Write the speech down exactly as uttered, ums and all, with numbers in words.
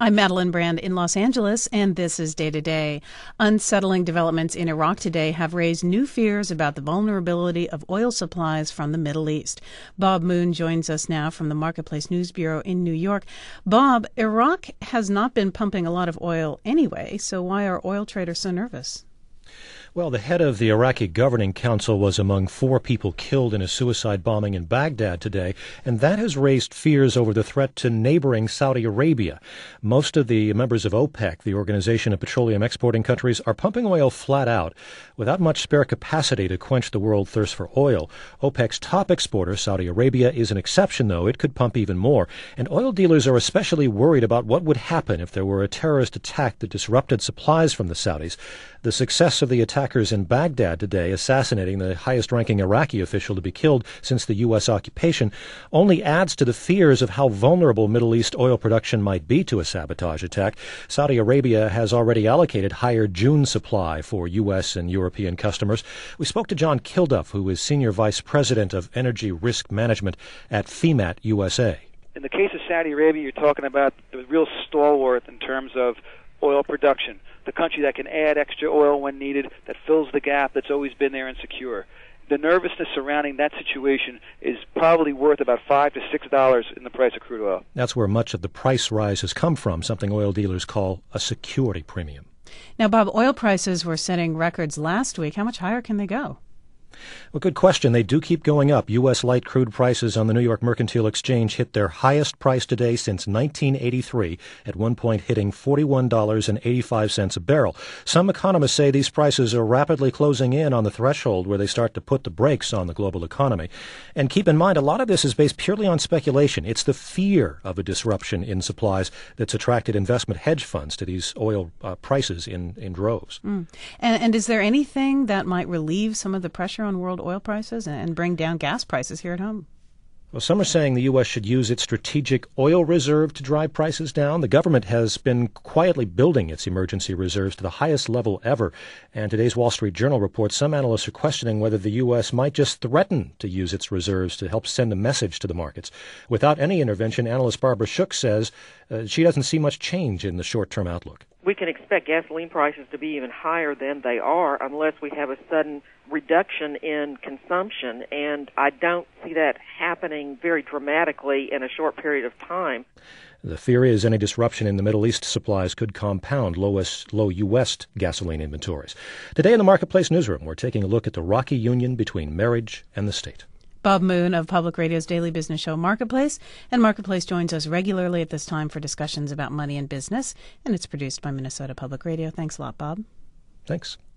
I'm Madeline Brand in Los Angeles, and this is Day to Day. Unsettling developments in Iraq today have raised new fears about the vulnerability of oil supplies from the Middle East. Bob Moon joins us now from the Marketplace News Bureau in New York. Bob, Iraq has not been pumping a lot of oil anyway, so why are oil traders so nervous? Well, the head of the Iraqi Governing Council was among four people killed in a suicide bombing in Baghdad today, and that has raised fears over the threat to neighboring Saudi Arabia. Most of the members of OPEC, the Organization of Petroleum Exporting Countries, are pumping oil flat out without much spare capacity to quench the world thirst for oil. OPEC's top exporter, Saudi Arabia, is an exception, though. It could pump even more. And oil dealers are especially worried about what would happen if there were a terrorist attack that disrupted supplies from the Saudis. The success of the attackers in Baghdad today, assassinating the highest-ranking Iraqi official to be killed since the U S occupation, only adds to the fears of how vulnerable Middle East oil production might be to a sabotage attack. Saudi Arabia has already allocated higher June supply for U S and European customers. We spoke to John Kilduff, who is Senior Vice President of Energy Risk Management at F E M A T U S A. In the case of Saudi Arabia, you're talking about the real stalwart in terms of oil production, the country that can add extra oil when needed, that fills the gap that's always been there and secure. The nervousness surrounding that situation is probably worth about five to six dollars in the price of crude oil. That's where much of the price rise has come from, something oil dealers call a security premium. Now, Bob, oil prices were setting records last week. How much higher can they go? Well, good question. They do keep going up. U S light crude prices on the New York Mercantile Exchange hit their highest price today since nineteen eighty-three, at one point hitting forty-one dollars and eighty-five cents a barrel. Some economists say these prices are rapidly closing in on the threshold where they start to put the brakes on the global economy. And keep in mind, a lot of this is based purely on speculation. It's the fear of a disruption in supplies that's attracted investment hedge funds to these oil uh, prices in, in droves. Mm. And, and is there anything that might relieve some of the pressure on world oil prices and bring down gas prices here at home? Well, some are saying the U S should use its strategic oil reserve to drive prices down. The government has been quietly building its emergency reserves to the highest level ever. And today's Wall Street Journal reports some analysts are questioning whether the U S might just threaten to use its reserves to help send a message to the markets. Without any intervention, analyst Barbara Shook says uh, she doesn't see much change in the short-term outlook. We can expect gasoline prices to be even higher than they are unless we have a sudden reduction in consumption, and I don't see that happening very dramatically in a short period of time. The fear is any disruption in the Middle East supplies could compound low, low U S gasoline inventories. Today in the Marketplace Newsroom, we're taking a look at the rocky union between marriage and the state. Bob Moon of Public Radio's daily business show Marketplace. And Marketplace joins us regularly at this time for discussions about money and business. And it's produced by Minnesota Public Radio. Thanks a lot, Bob. Thanks.